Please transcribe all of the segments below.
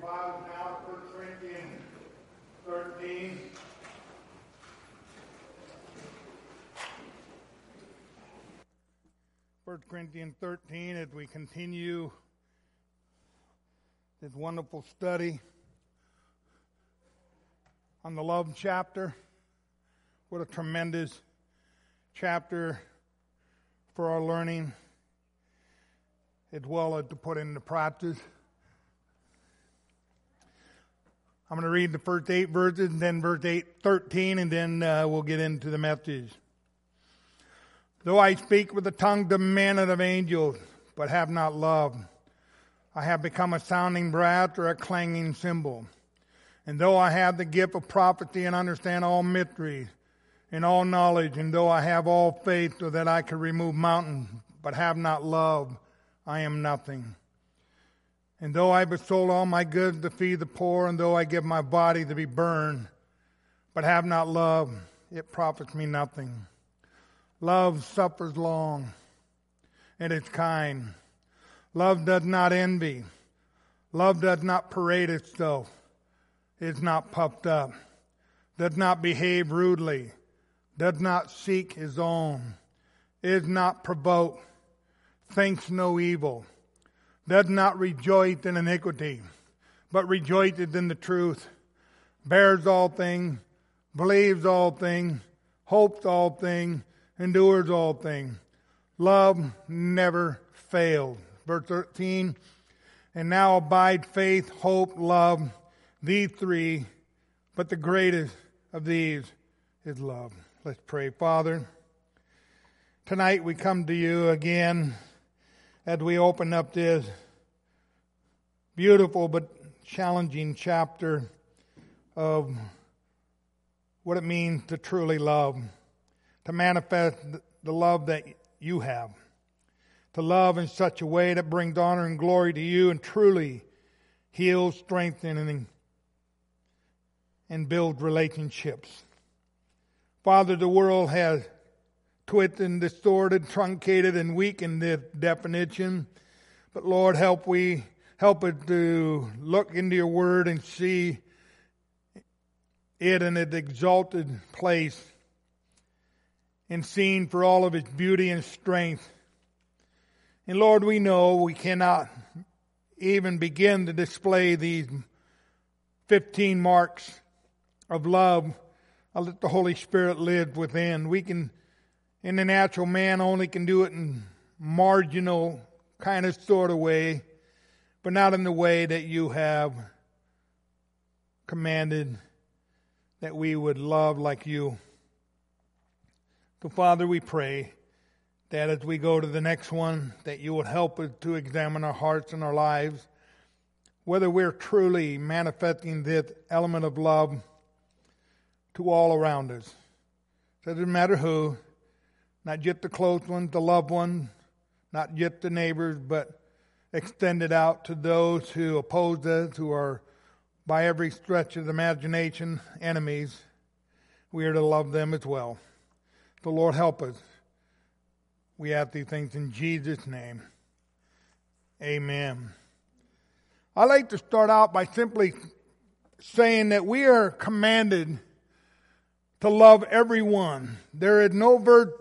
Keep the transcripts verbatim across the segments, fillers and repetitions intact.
Bibles now to First Corinthians thirteen. First Corinthians thirteen, as we continue this wonderful study on the love chapter. What a tremendous chapter for our learning, as well as to put into practice. I'm going to read the first eight verses, and then verse eight, thirteen, and then uh, we'll get into the message. Though I speak with the tongue of men and of angels, but have not love, I have become a sounding brass or a clanging cymbal. And though I have the gift of prophecy and understand all mysteries and all knowledge, and though I have all faith so that I could remove mountains, but have not love, I am nothing. And though I bestow all my goods to feed the poor, and though I give my body to be burned, but have not love, it profits me nothing. Love suffers long, and is kind. Love does not envy. Love does not parade itself, is not puffed up, does not behave rudely, does not seek his own, is not provoked, thinks no evil, does not rejoice in iniquity, but rejoices in the truth, bears all things, believes all things, hopes all things, endures all things. Love never fails. Verse thirteen, and now abide faith, hope, love, these three, but the greatest of these is love. Let's pray. Father, tonight we come to you again as we open up this beautiful but challenging chapter of what it means to truly love, to manifest the love that you have, to love in such a way that brings honor and glory to you and truly heals, strengthens, and, and builds relationships. Father, the world has twisted and distorted, truncated, and weakened this definition. But Lord, help we help it to look into your word and see it in its exalted place and seen for all of its beauty and strength. And Lord, we know we cannot even begin to display these fifteen marks of love. I'll let the Holy Spirit live within. We can, in the natural man, only can do it in marginal kind of sort of way, but not in the way that you have commanded that we would love like you. So Father, we pray that as we go to the next one, that you would help us to examine our hearts and our lives, whether we're truly manifesting this element of love to all around us. So it doesn't matter who, not just the close ones, the loved ones, not just the neighbors, but extend it out to those who oppose us, who are by every stretch of the imagination enemies. We are to love them as well. The Lord help us. We ask these things in Jesus' name. Amen. I like to start out by simply saying that we are commanded to love everyone. There is no verse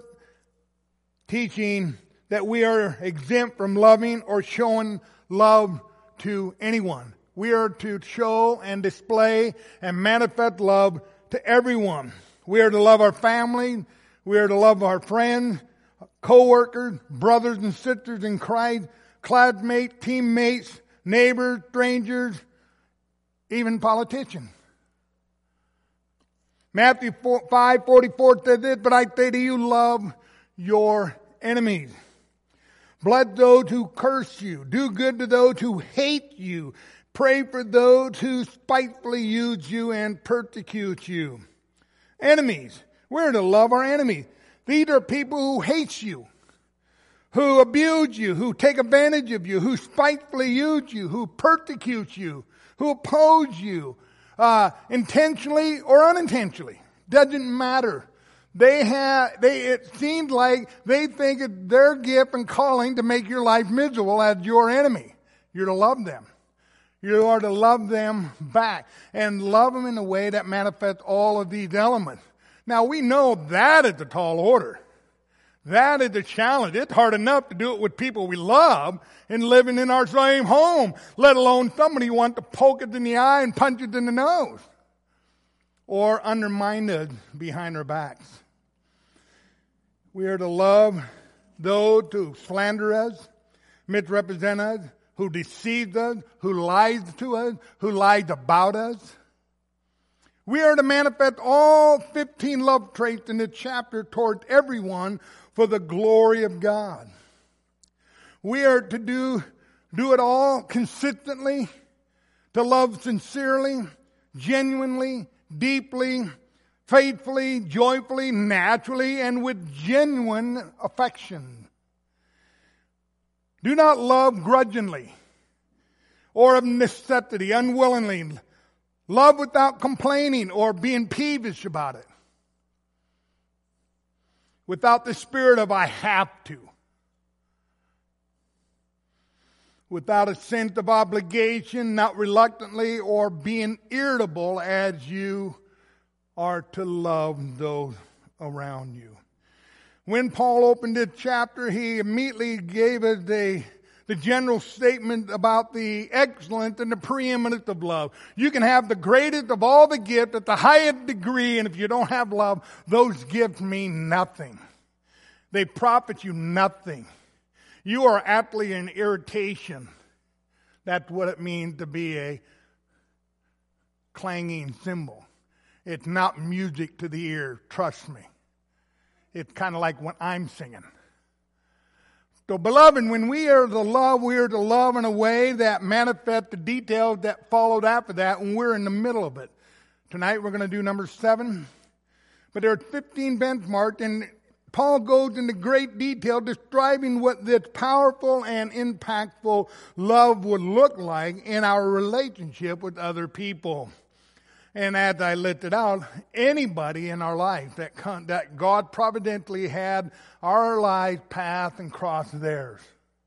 teaching that we are exempt from loving or showing love to anyone. We are to show and display and manifest love to everyone. We are to love our family. We are to love our friends, co-workers, brothers and sisters in Christ, classmates, teammates, neighbors, strangers, even politicians. Matthew five forty-four says this, but I say to you, love your enemies. Bless those who curse you. Do good to those who hate you. Pray for those who spitefully use you and persecute you. Enemies. We're to love our enemies. These are people who hate you, who abuse you, who take advantage of you, who spitefully use you, who persecute you, who oppose you, uh, intentionally or unintentionally. Doesn't matter. They have, they, it seems like they think it's their gift and calling to make your life miserable as your enemy. You're to love them. You are to love them back and love them in a way that manifests all of these elements. Now we know that is a tall order. That is a challenge. It's hard enough to do it with people we love and living in our same home, let alone somebody you want to poke it in the eye and punch it in the nose or undermine it behind our backs. We are to love those who slander us, misrepresent us, who deceives us, who lies to us, who lies about us. We are to manifest all fifteen love traits in this chapter toward everyone for the glory of God. We are to do, do it all consistently, to love sincerely, genuinely, deeply, faithfully, joyfully, naturally, and with genuine affection. Do not love grudgingly or of necessity, unwillingly. Love without complaining or being peevish about it. Without the spirit of I have to. Without a sense of obligation, not reluctantly or being irritable as you are to love those around you. When Paul opened this chapter, he immediately gave us the, the general statement about the excellence and the preeminence of love. You can have the greatest of all the gifts at the highest degree, and if you don't have love, those gifts mean nothing. They profit you nothing. You are aptly an irritation. That's what it means to be a clanging cymbal. It's not music to the ear, trust me. It's kind of like when I'm singing. So, beloved, when we are to love, we are to love in a way that manifests the details that followed after that when we're in the middle of it. Tonight we're going to do number seven. But there are fifteen benchmarks, and Paul goes into great detail describing what this powerful and impactful love would look like in our relationship with other people. And as I listed out, anybody in our life that con- that God providentially had our lives pass and cross theirs.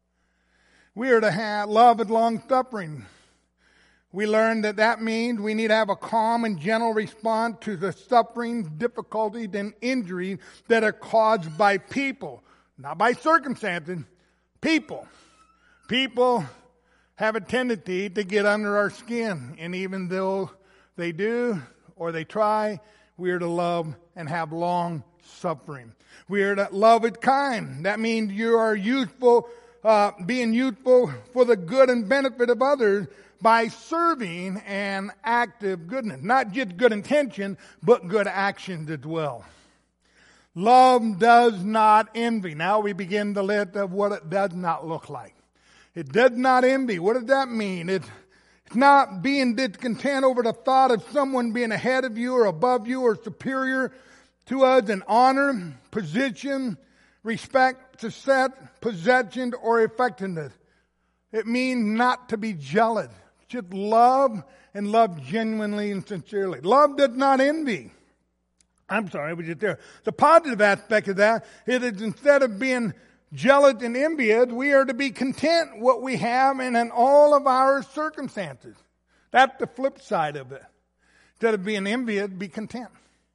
We are to have love and long suffering. We learned that that means we need to have a calm and gentle response to the suffering, difficulties, and injuries that are caused by people. Not by circumstances, people. People have a tendency to get under our skin. And even though they do or they try, we are to love and have long suffering. We are to love with kind. That means you are useful, uh, being useful for the good and benefit of others, by serving and active goodness. Not just good intention, but good actions as well. Love does not envy. Now we begin the list of what it does not look like. It does not envy. What does that mean? It's not being discontent over the thought of someone being ahead of you or above you or superior to us in honor, position, respect, success, possession, or effectiveness. It means not to be jealous. Just love and love genuinely and sincerely. Love does not envy. I'm sorry, I was just there. The positive aspect of that is that instead of being jealous and envious, we are to be content what we have and in all of our circumstances. That's the flip side of it. Instead of being envious, be content.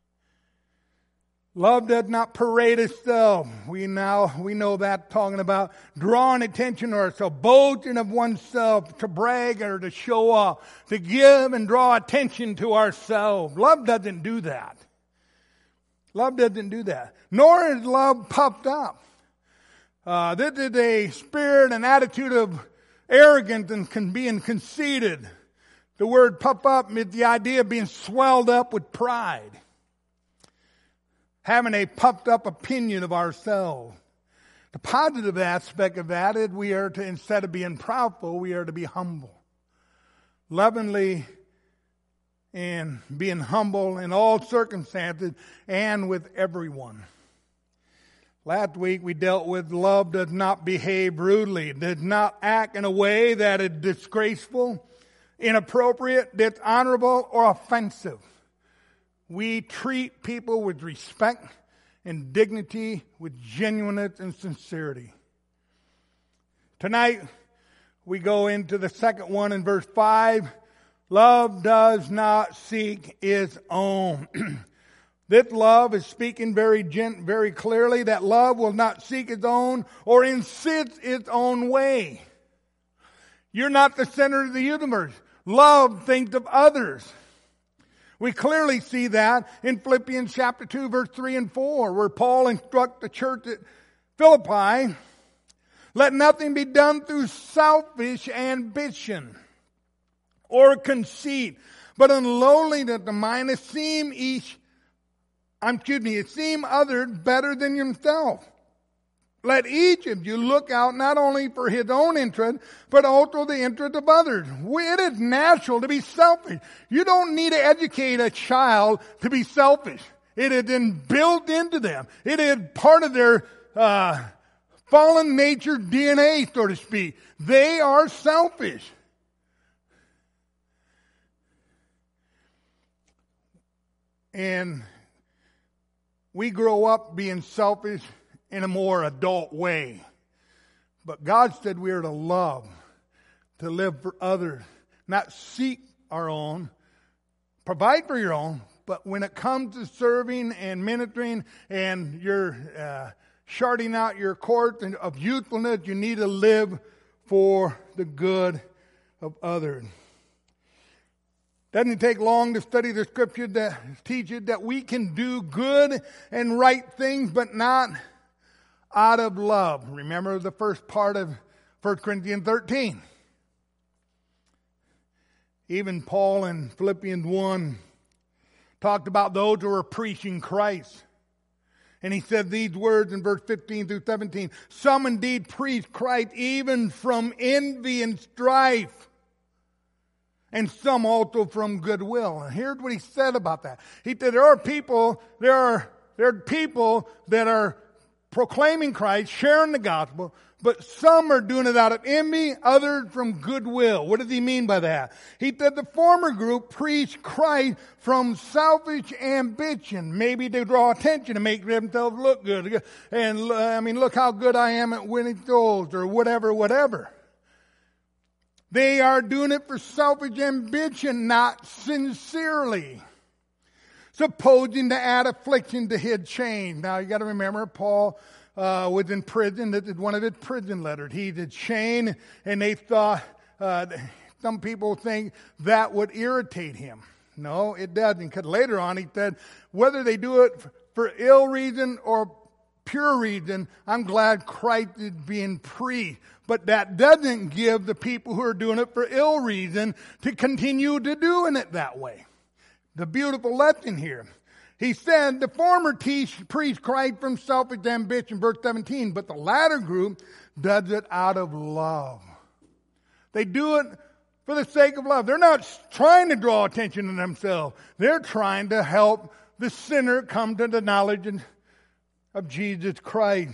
Love does not parade itself. We now, we know that talking about drawing attention to ourselves, boasting of oneself, to brag or to show off, to give and draw attention to ourselves. Love doesn't do that. Love doesn't do that. Nor is love puffed up. Uh, this is a spirit and attitude of arrogance and con- being conceited. The word puff up is the idea of being swelled up with pride. Having a puffed up opinion of ourselves. The positive aspect of that is we are to, instead of being proudful, we are to be humble. Lovingly and being humble in all circumstances and with everyone. Last week we dealt with love does not behave rudely, does not act in a way that is disgraceful, inappropriate, dishonorable, or offensive. We treat people with respect and dignity, with genuineness and sincerity. Tonight, we go into the second one in verse five. Love does not seek its own. This love is speaking very gent, very clearly that love will not seek its own or insist its own way. You're not the center of the universe. Love thinks of others. We clearly see that in Philippians chapter two, verse three and four, where Paul instructs the church at Philippi, let nothing be done through selfish ambition or conceit, but in lowliness of mind esteem each, I'm excuse me, esteem others better than yourself. Let each of you look out not only for his own interest, but also the interest of others. It is natural to be selfish. You don't need to educate a child to be selfish. It is in, built into them. It is part of their uh, fallen nature D N A, so to speak. They are selfish. And we grow up being selfish in a more adult way. But God said we are to love, to live for others, not seek our own, provide for your own, but when it comes to serving and ministering and you're uh, charting out your course of youthfulness, you need to live for the good of others. Doesn't take long to study the scripture that teaches that we can do good and right things, but not out of love. Remember the first part of First Corinthians thirteen. Even Paul in Philippians one talked about those who are preaching Christ. And he said these words in verse fifteen through seventeen. Some indeed preach Christ even from envy and strife, and some also from goodwill. And here's what he said about that. He said there are people, there are, there are people that are proclaiming Christ, sharing the gospel, but some are doing it out of envy, others from goodwill. What does he mean by that? He said the former group preached Christ from selfish ambition, maybe to draw attention, to make themselves look good. And I mean, look how good I am at winning souls, or whatever, whatever. They are doing it for selfish ambition, not sincerely, supposing to add affliction to his chain. Now you got to remember, Paul uh, was in prison. This is one of his prison letters. He did chain, and they thought, uh, some people think that would irritate him. No, it doesn't, because later on he said, whether they do it for ill reason or pure reason, I'm glad Christ is being preached. But that doesn't give the people who are doing it for ill reason to continue to doing it that way. The beautiful lesson here. He said the former teach, preach Christ from selfish ambition, verse seventeen, but the latter group does it out of love. They do it for the sake of love. They're not trying to draw attention to themselves. They're trying to help the sinner come to the knowledge of Jesus Christ.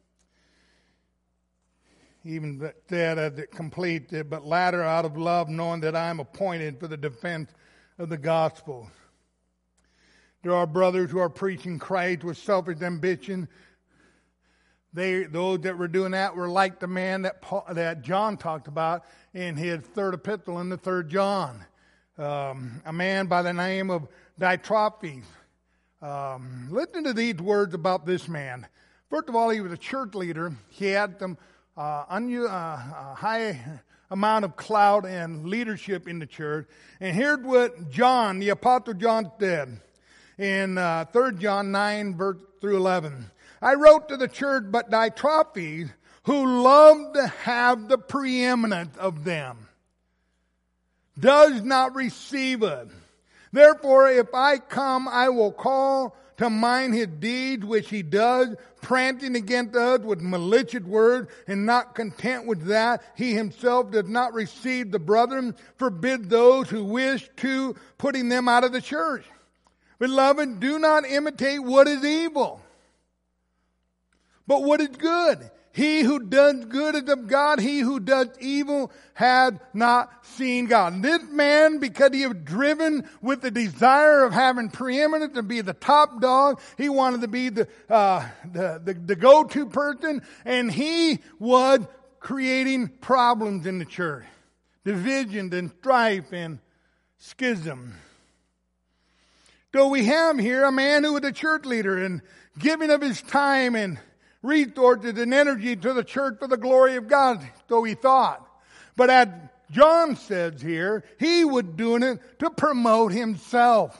Even said as it completed, but latter out of love, knowing that I am appointed for the defense of the gospel. There are brothers who are preaching Christ with selfish ambition. They, those that were doing that were like the man that Paul, that John talked about in his third epistle in the third John. Um, a man by the name of Diotrephes. Um, listen to these words about this man. First of all, he was a church leader. He had some uh, un- uh, high amount of clout and leadership in the church. And here's what John, the Apostle John, said in uh, third John nine, verse through eleven. I wrote to the church, but Diotrephes, who loved to have the preeminence of them, does not receive it. Therefore, if I come, I will call to mind his deeds, which he does, prating against us with malicious words, and not content with that, he himself does not receive the brethren, forbid those who wish to, putting them out of the church. Beloved, do not imitate what is evil, but what is good. He who does good is of God. He who does evil has not seen God. And this man, because he was driven with the desire of having preeminence and be the top dog, he wanted to be the, uh, the, the, the go-to person, and he was creating problems in the church, division and strife and schism. So we have here a man who was a church leader and giving of his time and resources and energy to the church for the glory of God, so he thought. But as John says here, he was doing it to promote himself.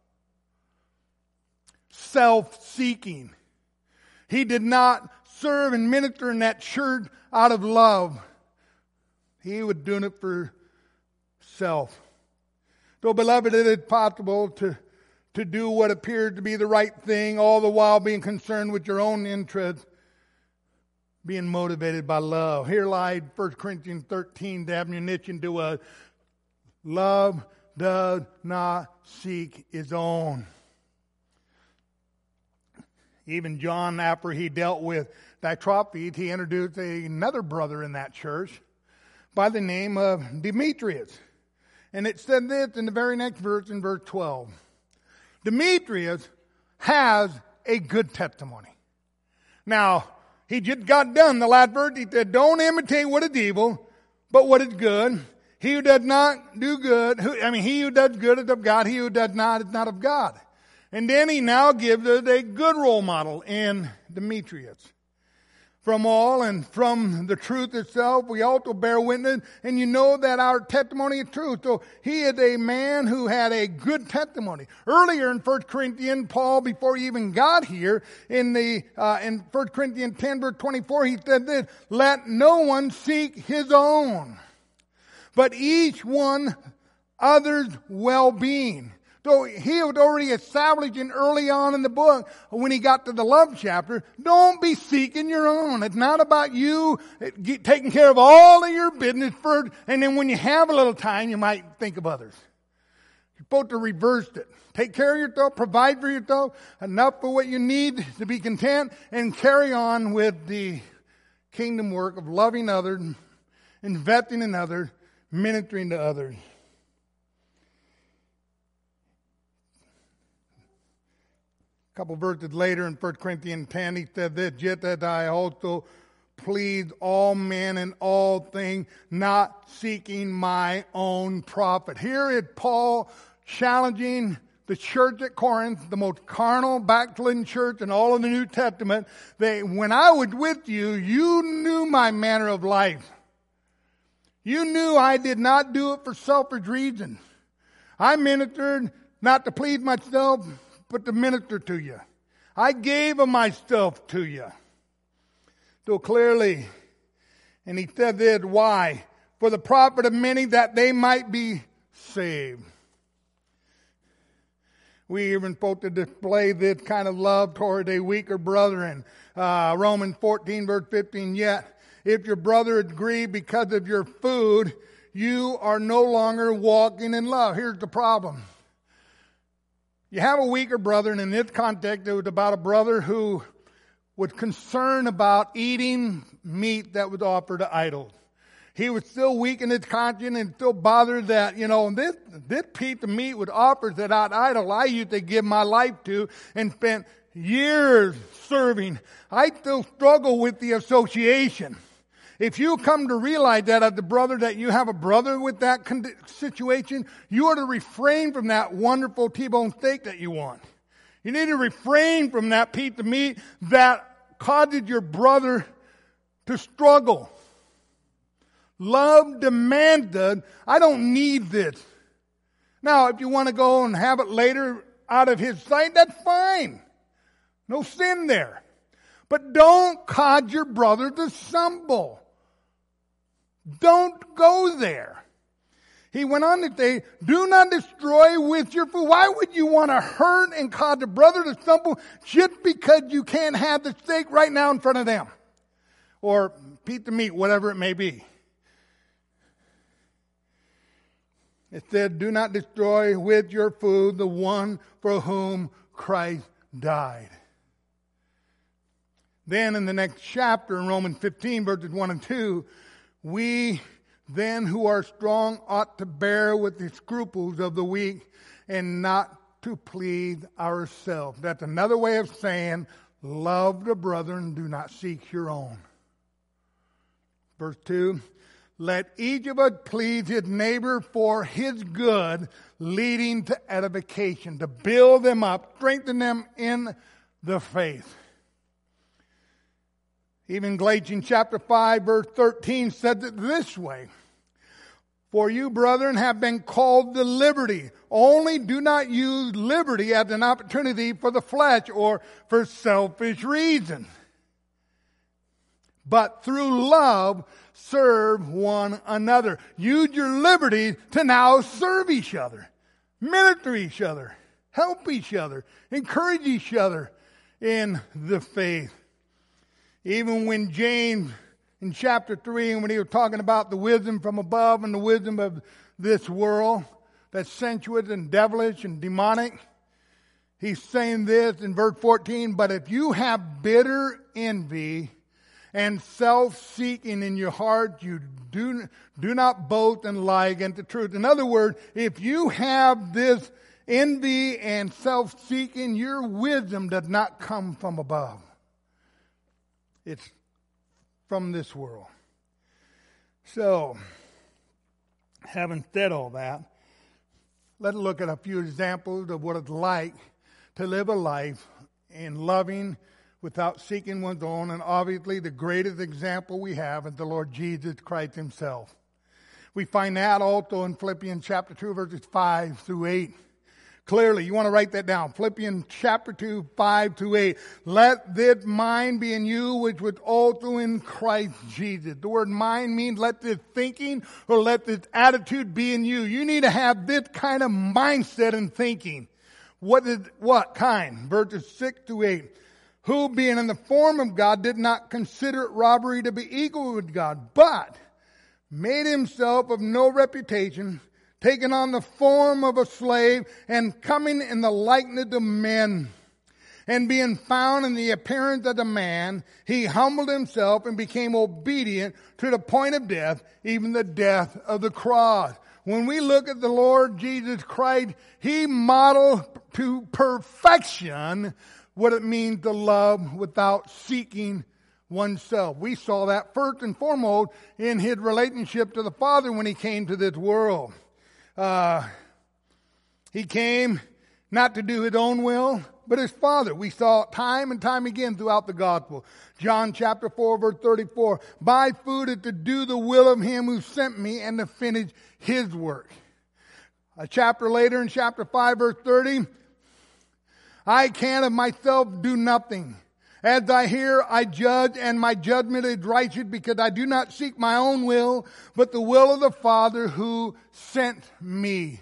Self-seeking. He did not serve and minister in that church out of love. He was doing it for self. So, beloved, it is possible to, to do what appeared to be the right thing, all the while being concerned with your own interests, being motivated by love. Here lies First Corinthians thirteen, the ammunition to us. Love does not seek his own. Even John, after he dealt with Diotrephes, he introduced another brother in that church by the name of Demetrius. And it said this in the very next verse, in verse twelve. Demetrius has a good testimony. Now, he just got done the last verse. He said, don't imitate what is evil, but what is good. He who does not do good, who, I mean, he who does good is of God. He who does not is not of God. And then he now gives us a good role model in Demetrius. From all and from the truth itself, we also bear witness, and you know that our testimony is true. So he is a man who had a good testimony. Earlier in First Corinthians, Paul, before he even got here, in the uh, in First Corinthians ten, verse twenty-four, he said this, let no one seek his own, but each one other's well-being. So he had already established in early on in the book, when he got to the love chapter, don't be seeking your own. It's not about you taking care of all of your business first, and then when you have a little time, you might think of others. You're supposed to reverse it. Take care of yourself, provide for yourself, enough for what you need to be content, and carry on with the kingdom work of loving others, investing in others, ministering to others. A couple verses later in First Corinthians ten, he said this, yet that I also please all men in all things, not seeking my own profit. Here is Paul challenging the church at Corinth, the most carnal, backslidden church in all of the New Testament. They, when I was with you, you knew my manner of life. You knew I did not do it for selfish reasons. I ministered not to please myself, but to minister to you. I gave of myself to you. So clearly, and he said this, why? For the profit of many, that they might be saved. We even supposed to display this kind of love toward a weaker brethren. Uh, Romans fourteen, verse fifteen, yet if your brother is grieved because of your food, you are no longer walking in love. Here's the problem. You have a weaker brother, and in this context, it was about a brother who was concerned about eating meat that was offered to idols. He was still weak in his conscience and still bothered that, you know, this, this piece of meat was offered to that idol I used to give my life to and spent years serving. I still struggle with the association. If you come to realize that as the brother, that you have a brother with that situation, you are to refrain from that wonderful T-bone steak that you want. You need to refrain from that piece of meat that causes your brother to struggle. Love demanded, I don't need this. Now, if you want to go and have it later out of his sight, that's fine. No sin there. But don't cause your brother to stumble. Don't go there. He went on to say, do not destroy with your food. Why would you want to hurt and cause a brother to stumble just because you can't have the steak right now in front of them? Or piece of meat, whatever it may be. It said, do not destroy with your food the one for whom Christ died. Then in the next chapter, in Romans fifteen, verses one and two, we then who are strong ought to bear with the scruples of the weak and not to please ourselves. That's another way of saying, love the brethren, do not seek your own. Verse two, let each of us please his neighbor for his good, leading to edification, to build them up, strengthen them in the faith. Even Galatians chapter five, verse thirteen says it this way. For you, brethren, have been called to liberty. Only do not use liberty as an opportunity for the flesh or for selfish reasons. But through love, serve one another. Use your liberty to now serve each other, minister each other, help each other, encourage each other in the faith. Even when James, in chapter three, and when he was talking about the wisdom from above and the wisdom of this world that's sensuous and devilish and demonic, he's saying this in verse fourteen, but if you have bitter envy and self-seeking in your heart, you do, do not boast and lie against the truth. In other words, if you have this envy and self-seeking, your wisdom does not come from above. It's from this world. So, having said all that, let's look at a few examples of what it's like to live a life in loving without seeking one's own. And obviously the greatest example we have is the Lord Jesus Christ himself. We find that also in Philippians chapter two, verses five through eight. Clearly, you want to write that down. Philippians chapter two, five to eight. Let this mind be in you, which was also in Christ Jesus. The word mind means let this thinking or let this attitude be in you. You need to have this kind of mindset and thinking. What is, what kind? Verses six to eight. Who being in the form of God did not consider it robbery to be equal with God, but made himself of no reputation, taking on the form of a slave, and coming in the likeness of men. And being found in the appearance of a man, he humbled himself and became obedient to the point of death, even the death of the cross. When we look at the Lord Jesus Christ, he modeled to perfection what it means to love without seeking oneself. We saw that first and foremost in his relationship to the Father when he came to this world. Uh, he came not to do his own will, but his Father. We saw it time and time again throughout the gospel. John chapter four, verse thirty-four. My food is to do the will of him who sent me and to finish his work. A chapter later in chapter five, verse thirty. I can of myself do nothing. As I hear, I judge, and my judgment is righteous, because I do not seek my own will, but the will of the Father who sent me.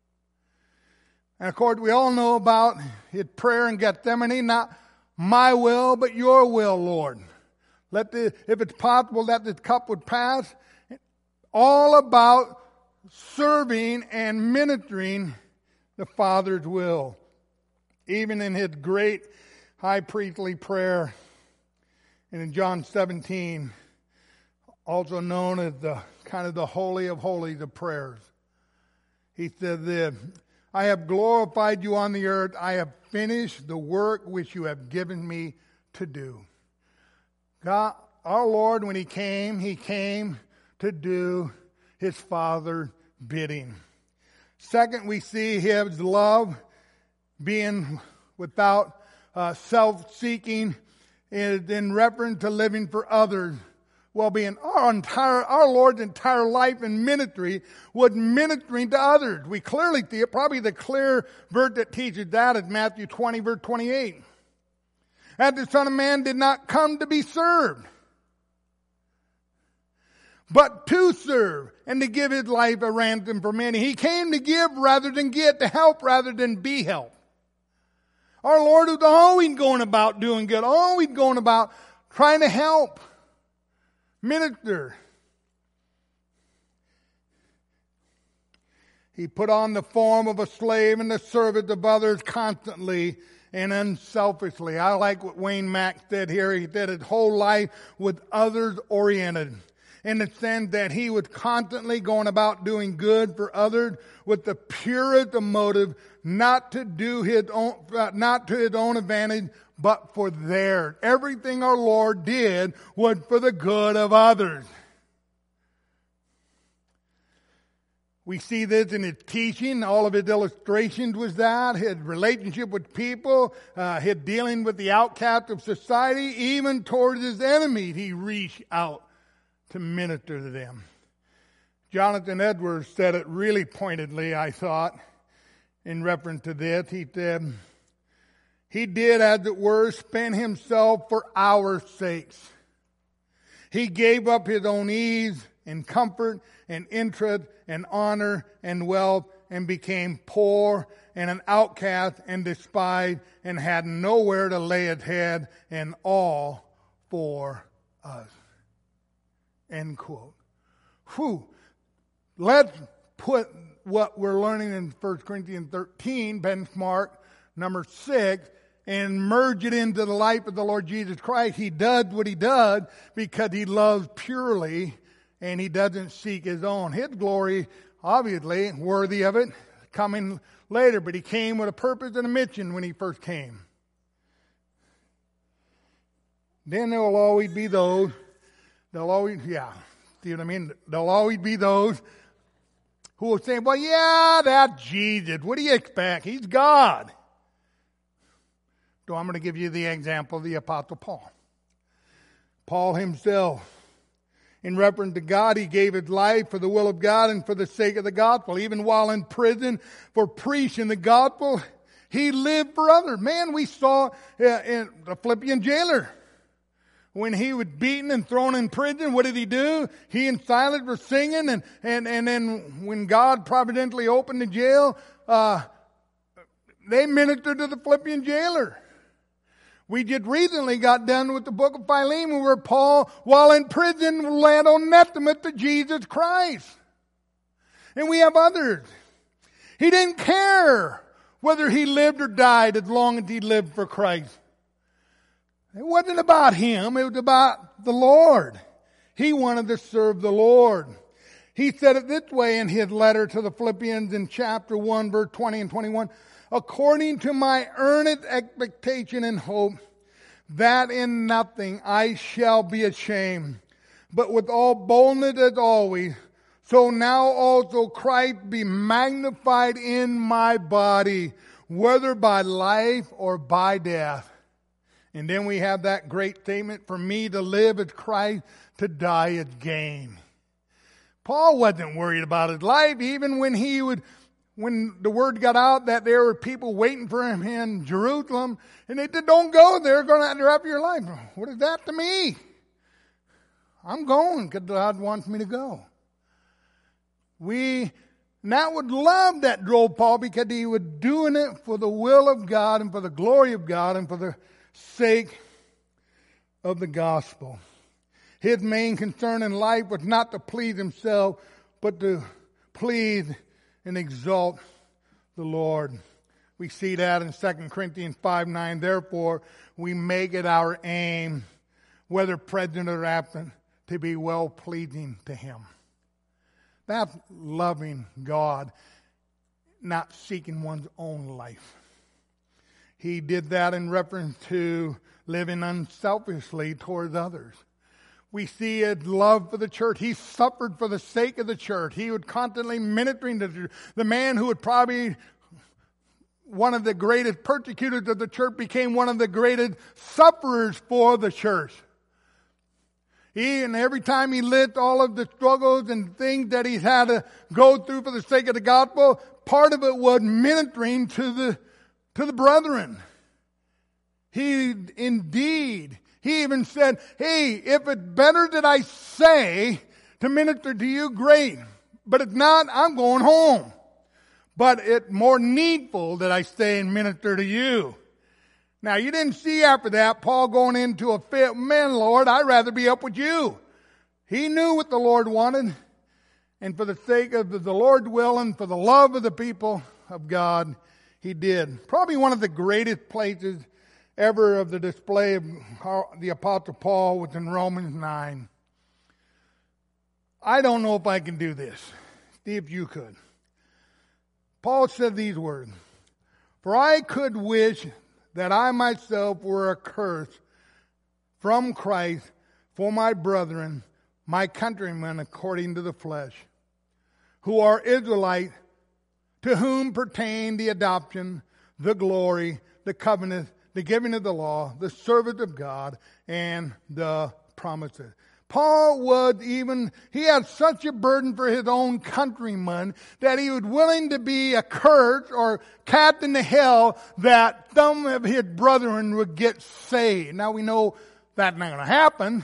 And of course, we all know about his prayer in Gethsemane, not my will, but your will, Lord. Let the, if it's possible that this cup would pass. All about serving and ministering the Father's will. Even in his great high priestly prayer, and in John seventeen, also known as the kind of the holy of holies of prayers, he said this, I have glorified you on the earth. I have finished the work which you have given me to do. God, our Lord, when he came, he came to do his Father's bidding. Second, we see his love being without uh, self-seeking is in reference to living for others' well-being. Our entire, our Lord's entire life and ministry was ministering to others. We clearly see it. Probably the clear verse that teaches that is Matthew twenty, verse twenty-eight. As the Son of Man did not come to be served, but to serve and to give his life a ransom for many. He came to give rather than get, to help rather than be helped. Our Lord was always going about doing good, always going about trying to help, minister. He put on the form of a slave and the servant of others constantly and unselfishly. I like what Wayne Mack said here. He said his whole life was others oriented, in the sense that he was constantly going about doing good for others with the purest of motive, not to do his own, uh, not to his own advantage, but for theirs. Everything our Lord did was for the good of others. We see this in his teaching. All of his illustrations was that. His relationship with people, uh, his dealing with the outcast of society, even towards his enemies, he reached out to minister to them. Jonathan Edwards said it really pointedly, I thought, in reference to this. He said, he did, as it were, spend himself for our sakes. He gave up his own ease and comfort and interest and honor and wealth and became poor and an outcast and despised and had nowhere to lay his head, and all for us. End quote. Whew. Let's put what we're learning in First Corinthians thirteen, benchmark number six, and merge it into the life of the Lord Jesus Christ. He does what he does because he loves purely and he doesn't seek his own. His glory, obviously, worthy of it, coming later, but he came with a purpose and a mission when he first came. Then there will always be those, there'll always, yeah, see what I mean? There'll always be those who will say, well, yeah, that's Jesus. What do you expect? He's God. So I'm going to give you the example of the Apostle Paul. Paul himself, in reference to God, he gave his life for the will of God and for the sake of the gospel. Even while in prison for preaching the gospel, he lived for others. Man, we saw uh, in the Philippian jailer, when he was beaten and thrown in prison, what did he do? He and Silas were singing, and, and, and then when God providentially opened the jail, uh, they ministered to the Philippian jailer. We just recently got done with the book of Philemon, where Paul, while in prison, led Onesimus to Jesus Christ. And we have others. He didn't care whether he lived or died as long as he lived for Christ. It wasn't about him. It was about the Lord. He wanted to serve the Lord. He said it this way in his letter to the Philippians in chapter one, verse twenty and twenty-one. According to my earnest expectation and hope, that in nothing I shall be ashamed, but with all boldness as always, so now also Christ be magnified in my body, whether by life or by death. And then we have that great statement, for me to live is Christ, to die is gain. Paul wasn't worried about his life, even when he would, when the word got out that there were people waiting for him in Jerusalem, and they said, don't go, they're going to interrupt your life. What is that to me? I'm going because God wants me to go. We now would love that drove Paul because he was doing it for the will of God and for the glory of God and for the sake of the gospel. His main concern in life was not to please himself, but to please and exalt the Lord. We see that in Second Corinthians five nine. Therefore, we make it our aim, whether present or absent, to be well-pleasing to him. That's loving God, not seeking one's own life. He did that in reference to living unselfishly towards others. We see his love for the church. He suffered for the sake of the church. He would constantly ministering to the man who would probably one of the greatest persecutors of the church became one of the greatest sufferers for the church. He, and every time he lived all of the struggles and things that he had to go through for the sake of the gospel, part of it was ministering to the to the brethren. He indeed, he even said, hey, if it's better that I say to minister to you, great. But if not, I'm going home. But it's more needful that I stay and minister to you. Now, you didn't see after that Paul going into a fit, man, Lord, I'd rather be up with you. He knew what the Lord wanted. And for the sake of the Lord's will and for the love of the people of God, he did. Probably one of the greatest places ever of the display of the Apostle Paul was in Romans nine. I don't know if I can do this. See if you could. Paul said these words, for I could wish that I myself were accursed from Christ for my brethren, my countrymen according to the flesh, who are Israelite, to whom pertain the adoption, the glory, the covenant, the giving of the law, the service of God, and the promises. Paul would even, he had such a burden for his own countrymen that he was willing to be accursed or cast into hell that some of his brethren would get saved. Now we know that's not going to happen.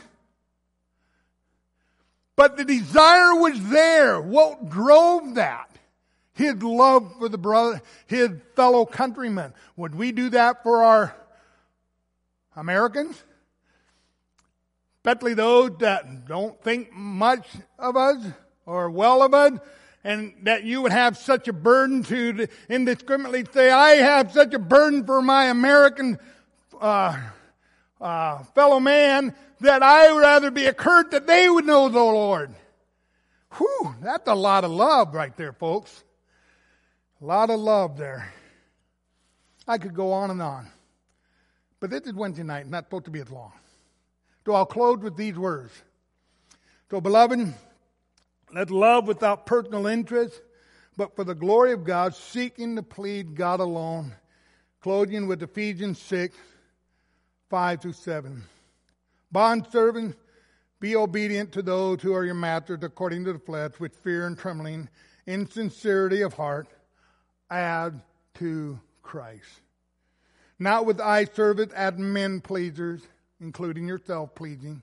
But the desire was there. What drove that? His love for the brother, his fellow countrymen. Would we do that for our Americans? Especially those that don't think much of us or well of us, and that you would have such a burden to indiscriminately say, I have such a burden for my American uh, uh, fellow man that I would rather be accursed that they would know the Lord. Whew, that's a lot of love right there, folks. A lot of love there. I could go on and on. But this is Wednesday night, not supposed to be as long. So I'll close with these words. So, beloved, let love without personal interest, but for the glory of God, seeking to please God alone, clothing with Ephesians six, five through seven. Bondservants, be obedient to those who are your masters according to the flesh, with fear and trembling, in sincerity of heart, as to Christ. Not with eye service as men pleasers, including yourself pleasing,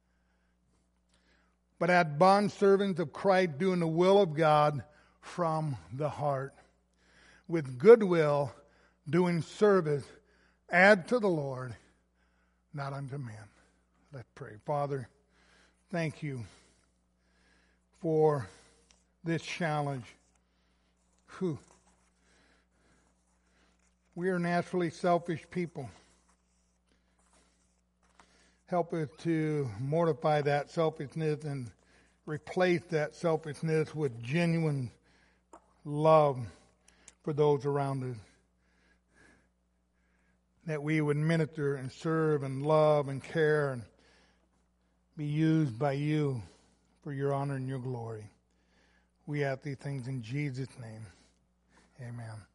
but as bondservants of Christ, doing the will of God from the heart, with goodwill, doing service as to the Lord, not unto men. Let's pray. Father, thank you for this challenge. Whew. We are naturally selfish people. Help us to mortify that selfishness and replace that selfishness with genuine love for those around us. That we would minister and serve and love and care and be used by you for your honor and your glory. We ask these things in Jesus' name. Amen.